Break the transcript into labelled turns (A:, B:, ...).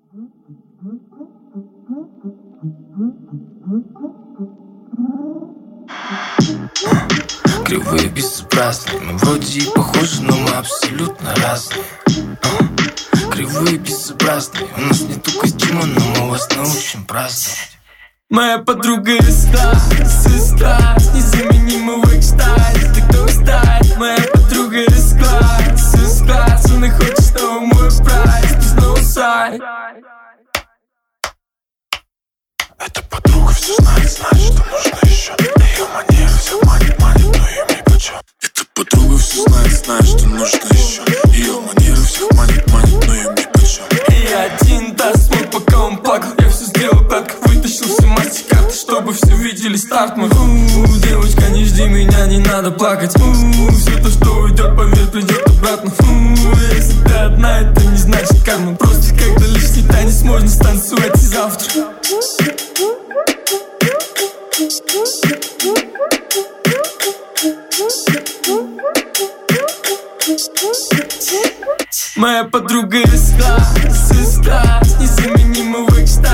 A: Кривые, безобразные, мы вроде и похожи, но мы абсолютно разные. Кривые, безобразные, у нас нету костюма, но мы вас научим праздновать. Моя подруга сестра, незаменимый векстайл, ты кто стать? Моя подруга S-класс, он и хочет снова мой прайс, без ноусайд.
B: Эта подруга все знает, что нужно еще. Ее манеры всех манит, но им не почем. Эта подруга все знает, что нужно еще. Ее манеры всех манит, но им не почем.
A: Я один смог, пока он плакал. Я все сделал так, как вытащил все мастер-карты, чтобы все видели старт мой. Девочка, не жди меня, не надо плакать. Все то, что уйдет, поверь, придет обратно. Если ты одна, это не значит карма. Просто когда лишний танец можно станцевать и завтра. Моя подруга S-класс, незаменимый векстайл.